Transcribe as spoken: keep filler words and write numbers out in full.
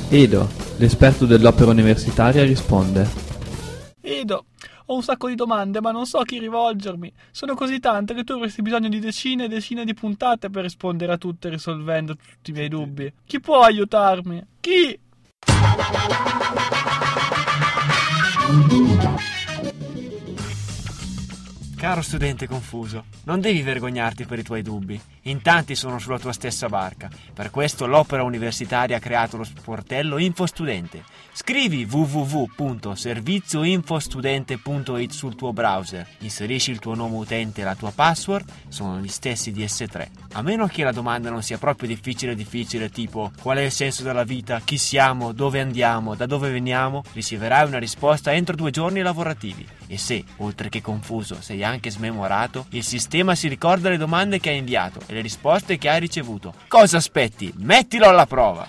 Edo, l'esperto dell'opera universitaria, risponde. Edo, ho un sacco di domande, ma non so a chi rivolgermi. Sono così tante che tu avresti bisogno di decine e decine di puntate per rispondere a tutte, risolvendo tutti i miei dubbi. Chi può aiutarmi? Chi? Caro studente confuso, non devi vergognarti per i tuoi dubbi. In tanti sono sulla tua stessa barca. Per questo l'Opera Universitaria ha creato lo sportello InfoStudente. Scrivi w w w punto servizioinfostudente punto it sul tuo browser. Inserisci il tuo nome utente e la tua password, sono gli stessi di esse tre. A meno che la domanda non sia proprio difficile difficile, tipo qual è il senso della vita, chi siamo, dove andiamo, da dove veniamo, riceverai una risposta entro due giorni lavorativi. E se, oltre che confuso, sei anche smemorato, il sistema si ricorda le domande che hai inviato e le risposte che hai ricevuto. Cosa aspetti? Mettilo alla prova!